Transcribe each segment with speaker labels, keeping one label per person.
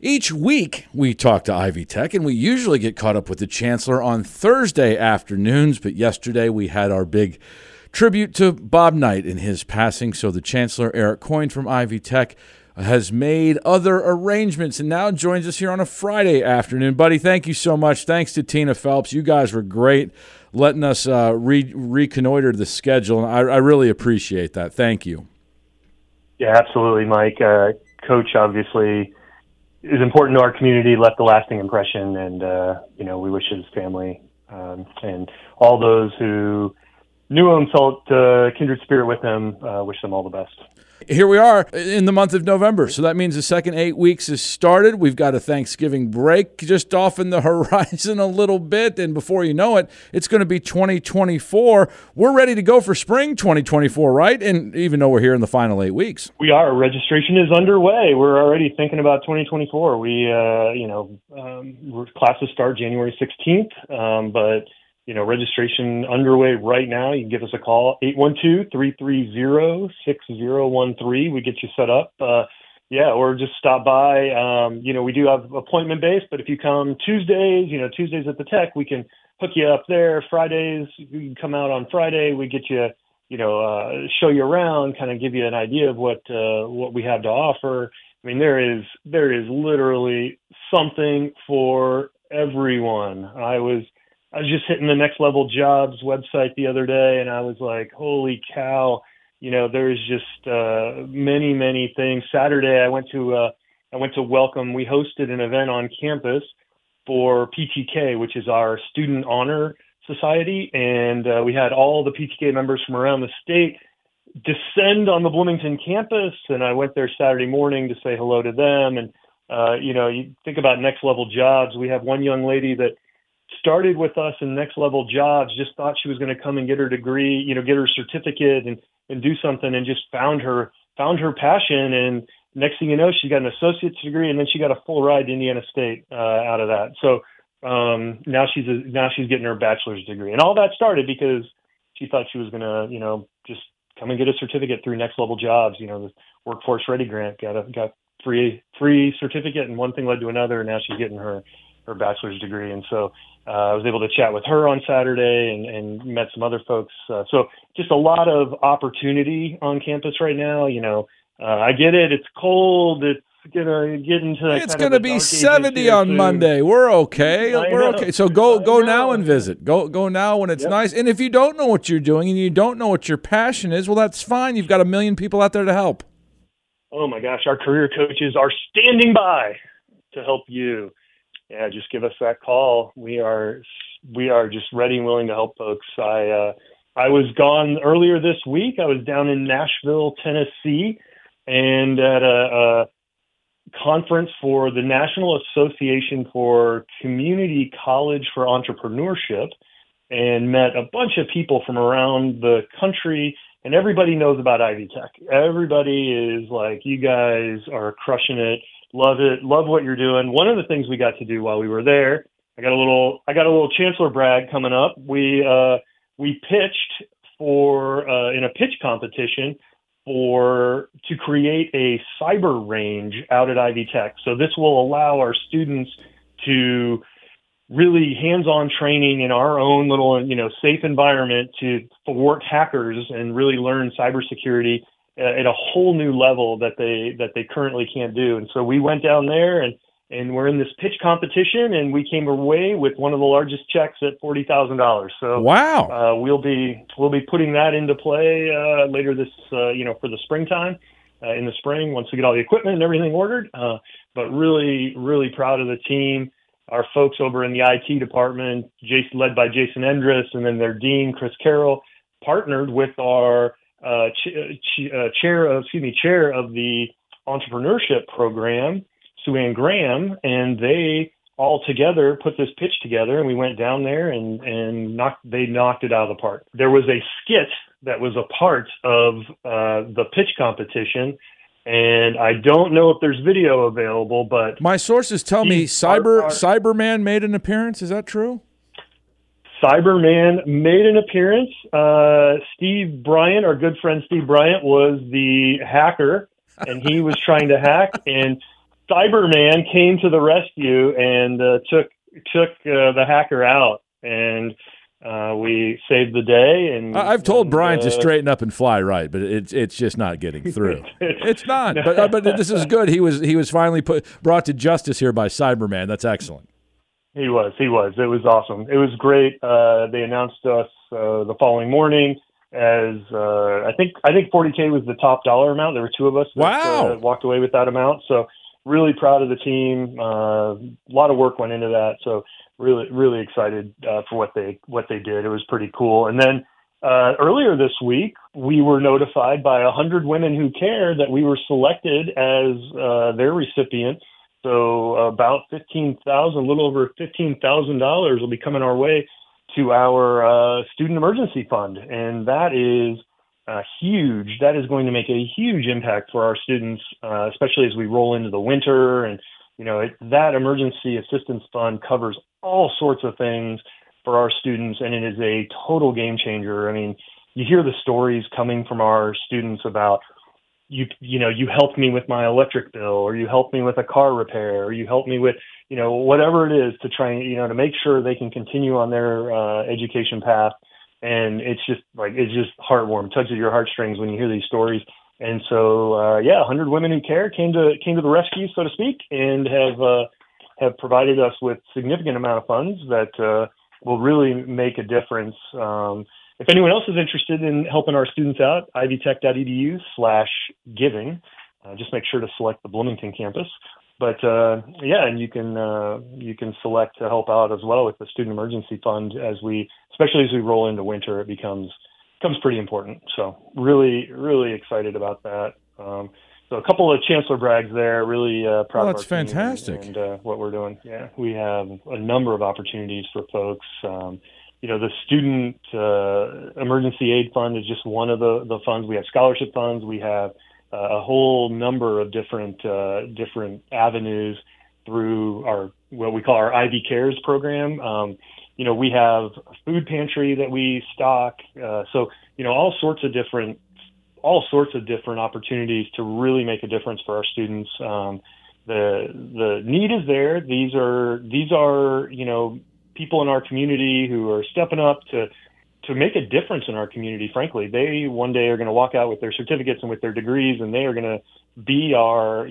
Speaker 1: Each week, we talk to Ivy Tech, and we usually get caught up with the Chancellor on Thursday afternoons, but yesterday we had our big tribute to Bob Knight in his passing, so the Chancellor, Eric Coyne from Ivy Tech, has made other arrangements and now joins us here on a Friday afternoon. Buddy, thank you so much. Thanks to Tina Phelps. You guys were great letting us reconnoiter the schedule, and I really appreciate that. Thank you.
Speaker 2: Yeah, absolutely, Mike. Coach, obviously, is important to our community, left a lasting impression, and, we wish his family and all those who knew him, felt kindred spirit with him, wish them all the best.
Speaker 1: Here we are in the month of November, so that means the second 8 weeks has started. We've got a Thanksgiving break just off in the horizon a little bit, and before you know it, it's going to be 2024. We're ready to go for spring 2024, right? And even though we're here in the final 8 weeks.
Speaker 2: We are. Registration is underway. We're already thinking about 2024. Classes start January 16th, but registration underway right now. You can give us a call, 812-330-6013. We get you set up. Or just stop by. We do have appointment-based, but if you come Tuesdays at the Tech, we can hook you up there. Fridays, you can come out on Friday. We get you, show you around, kind of give you an idea of what we have to offer. I mean, there is literally something for everyone. I was just hitting the Next Level Jobs website the other day, and I was like, holy cow, there's just many, many things. Saturday, I went to welcome. We hosted an event on campus for PTK, which is our Student Honor Society, and we had all the PTK members from around the state descend on the Bloomington campus, and I went there Saturday morning to say hello to them. And, you think about Next Level Jobs. We have one young lady that started with us in Next Level Jobs, just thought she was going to come and get her degree, get her certificate and do something, and just found her passion. And next thing you know, she got an associate's degree, and then she got a full ride to Indiana State out of that. So now she's getting her bachelor's degree, and all that started because she thought she was going to, just come and get a certificate through Next Level Jobs. The Workforce Ready grant got free certificate, and one thing led to another, and now she's getting her bachelor's degree. And so I was able to chat with her on Saturday and met some other folks. So just a lot of opportunity on campus right now. I get it. It's cold. It's going to get into that.
Speaker 1: It's going to be 70 on soon. Monday. We're okay. Okay. So go now and visit. Go now when it's nice. And if you don't know what you're doing and you don't know what your passion is, well, that's fine. You've got a million people out there to help.
Speaker 2: Oh my gosh. Our career coaches are standing by to help you. Yeah, just give us that call. We are just ready and willing to help folks. I was gone earlier this week. I was down in Nashville, Tennessee, and at a conference for the National Association for Community College for Entrepreneurship, and met a bunch of people from around the country. And everybody knows about Ivy Tech. Everybody is like, you guys are crushing it. Love it. Love what you're doing. One of the things we got to do while we were there, I got a little Chancellor brag coming up. We pitched in a pitch competition to create a cyber range out at Ivy Tech. So this will allow our students to really hands-on training in our own little, safe environment to thwart hackers and really learn cybersecurity at a whole new level that they currently can't do. And so we went down there and we're in this pitch competition, and we came away with one of the largest checks at $40,000. So
Speaker 1: wow,
Speaker 2: we'll be putting that into play later this for the springtime in the spring once we get all the equipment and everything ordered. But really, really proud of the team. Our folks over in the IT department, led by Jason Endress, and then their dean Chris Carroll, partnered with our chair of the entrepreneurship program, Sue Ann Graham, and they all together put this pitch together, and we went down there and they knocked it out of the park. There was a skit that was a part of the pitch competition, and I don't know if there's video available, but
Speaker 1: my sources tell me Cyberman made an appearance. Is that true?
Speaker 2: Cyberman made an appearance. Steve Bryant, our good friend Steve Bryant, was the hacker, and he was trying to hack. And Cyberman came to the rescue and took the hacker out, and we saved the day. And
Speaker 1: I've told Brian to straighten up and fly right, but it's just not getting through. It's not. But this is good. He was finally brought to justice here by Cyberman. That's excellent.
Speaker 2: He was. It was awesome. It was great. They announced to us the following morning as I think $40K was the top dollar amount. There were two of us that walked away with that amount. So really proud of the team. A lot of work went into that. So really excited for what they did. It was pretty cool. And then earlier this week, we were notified by 100 Women Who Care that we were selected as their recipient. So about a little over $15,000 will be coming our way to our student emergency fund, and that is huge. That is going to make a huge impact for our students, especially as we roll into the winter. And that emergency assistance fund covers all sorts of things for our students, and it is a total game changer. I mean, you hear the stories coming from our students about you helped me with my electric bill, or you helped me with a car repair, or you helped me with, whatever it is to try, to make sure they can continue on their education path. And it's just heartwarming, tugs at your heartstrings when you hear these stories. And so, 100 Women Who Care came to the rescue, so to speak, and have provided us with significant amount of funds that will really make a difference. If anyone else is interested in helping our students out, ivytech.edu/giving. Just make sure to select the Bloomington campus. But and you can select to help out as well with the Student Emergency Fund especially as we roll into winter. It becomes pretty important. So really excited about that. So a couple of Chancellor brags there. Really proud of our
Speaker 1: that's fantastic.
Speaker 2: And what we're doing. Yeah, we have a number of opportunities for folks. The Student Emergency Aid Fund is just one of the funds. We have scholarship funds. We have a whole number of different avenues through what we call our Ivy Cares program. We have a food pantry that we stock. So all sorts of different opportunities to really make a difference for our students. The need is there. These are people in our community who are stepping up to make a difference in our community. Frankly, they one day are going to walk out with their certificates and with their degrees, and they are going to be our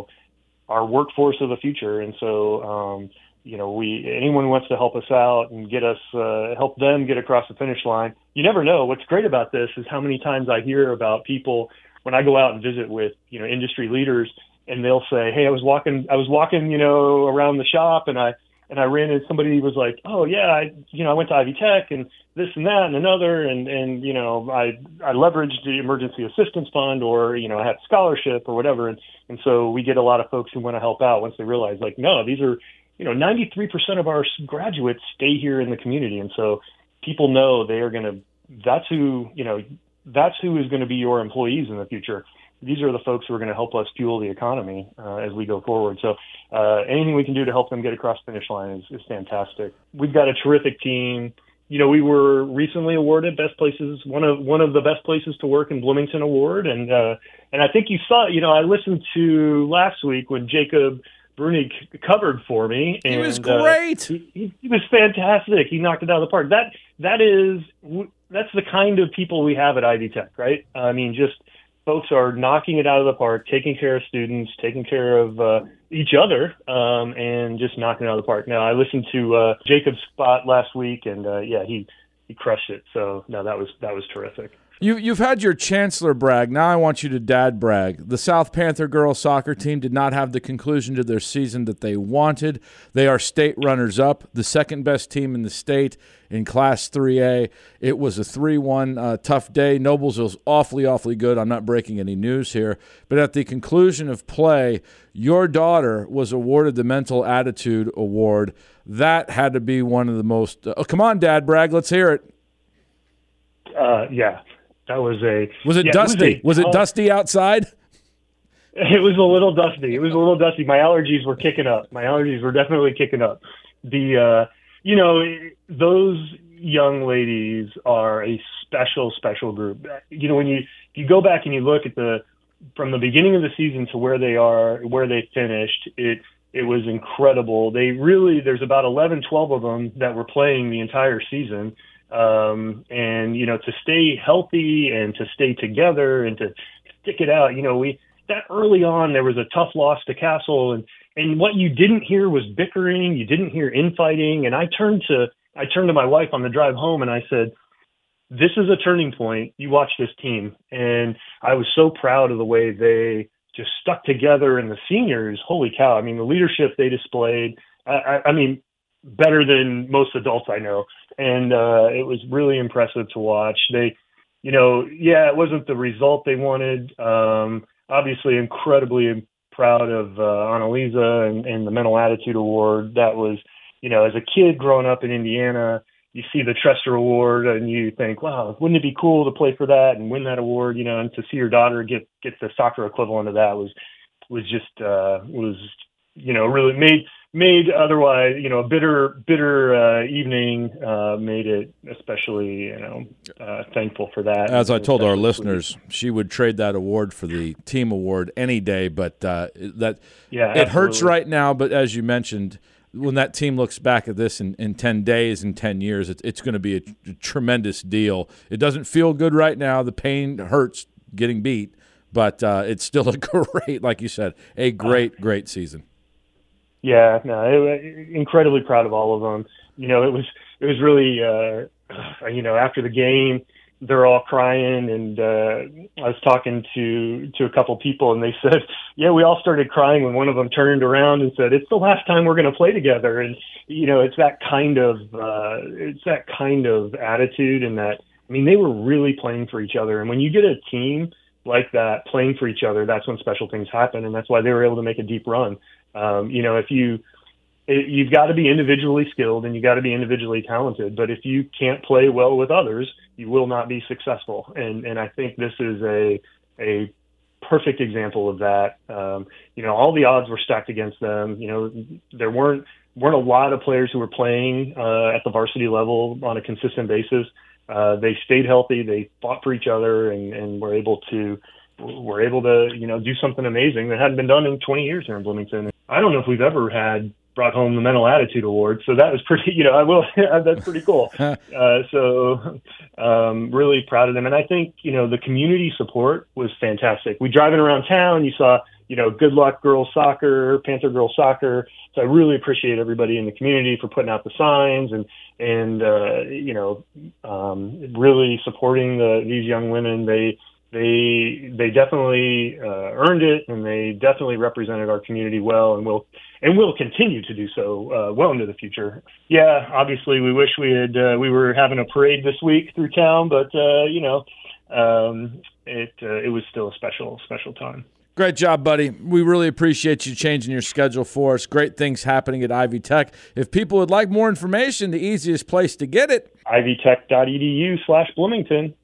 Speaker 2: workforce of the future. And so, anyone who wants to help us out and help them get across the finish line. You never know. What's great about this is how many times I hear about people when I go out and visit with, industry leaders, and they'll say, "Hey, I was walking, around the shop, and I ran into somebody who was like, oh yeah, I went to Ivy Tech and this and that and another. And I leveraged the emergency assistance fund, or, I had scholarship or whatever. And so we get a lot of folks who want to help out once they realize, like, no, these are, 93% of our graduates stay here in the community. And so people know that's who is going to be your employees in the future. These are the folks who are going to help us fuel the economy as we go forward. So anything we can do to help them get across the finish line is fantastic. We've got a terrific team. We were recently awarded one of the best places to work in Bloomington award. And I think you saw, I listened to last week when Jacob Brunig covered for me. And,
Speaker 1: he was great.
Speaker 2: He was fantastic. He knocked it out of the park. That's the kind of people we have at Ivy Tech, right? I mean, just folks are knocking it out of the park, taking care of students, taking care of each other, and just knocking it out of the park. Now, I listened to Jacob's spot last week, and he crushed it. So no, that was terrific.
Speaker 1: You've had your Chancellor brag. Now I want you to dad brag. The South Panther girls soccer team did not have the conclusion to their season that they wanted. They are state runners-up, the second best team in the state in Class 3A. It was a 3-1 tough day. Noblesville's awfully good. I'm not breaking any news here. But at the conclusion of play, your daughter was awarded the Mental Attitude Award. That had to be one of the most come on, Dad, brag. Let's hear it.
Speaker 2: Yeah. That was
Speaker 1: Was it dusty? Was it dusty outside?
Speaker 2: It was a little dusty. My allergies were kicking up. My allergies were definitely kicking up. Those young ladies are a special group. When you go back and you look at the from the beginning of the season to where they finished, it was incredible. There's about 11, 12 of them that were playing the entire season. And, to stay healthy and to stay together and to stick it out, that early on, there was a tough loss to Castle, and what you didn't hear was bickering. You didn't hear infighting. And I turned to my wife on the drive home and I said, this is a turning point. You watch this team. And I was so proud of the way they just stuck together, and the seniors, holy cow. I mean, the leadership they displayed, I mean, better than most adults I know. And it was really impressive to watch. They, it wasn't the result they wanted. Obviously, incredibly proud of Annalisa and the Mental Attitude Award. That was, as a kid growing up in Indiana, you see the Trester Award and you think, wow, wouldn't it be cool to play for that and win that award, and to see your daughter get the soccer equivalent of that was really made otherwise, a bitter evening, made it especially, thankful for that.
Speaker 1: As I told our listeners, she would trade that award for the team award any day, but it hurts right now. But as you mentioned, when that team looks back at this in 10 days and 10 years, it's going to be a tremendous deal. It doesn't feel good right now. The pain hurts getting beat, but it's still a great, like you said, a great season.
Speaker 2: Yeah, no, incredibly proud of all of them. It was really, after the game, they're all crying, and I was talking to a couple people, and they said, yeah, we all started crying when one of them turned around and said, it's the last time we're going to play together. And it's that kind of attitude, and that, I mean, they were really playing for each other. And when you get a team like that playing for each other, that's when special things happen, and that's why they were able to make a deep run. You've got to be individually skilled and you got to be individually talented, but if you can't play well with others, you will not be successful. And I think this is a perfect example of that. All the odds were stacked against them. There weren't a lot of players who were playing at the varsity level on a consistent basis. They stayed healthy. They fought for each other and were able to do something amazing that hadn't been done in 20 years here in Bloomington. I don't know if we've ever brought home the Mental Attitude Award, so that was pretty, that's pretty cool. Really proud of them. And I think, the community support was fantastic. We driving around town, you saw, Good Luck Girls Soccer, Panther Girls Soccer. So I really appreciate everybody in the community for putting out the signs and really supporting these young women. They definitely earned it, and they definitely represented our community well, and will continue to do so well into the future. Yeah, obviously we wish we were having a parade this week through town, but it was still a special time.
Speaker 1: Great job, buddy. We really appreciate you changing your schedule for us. Great things happening at Ivy Tech. If people would like more information, the easiest place to get it,
Speaker 2: ivytech.edu/Bloomington.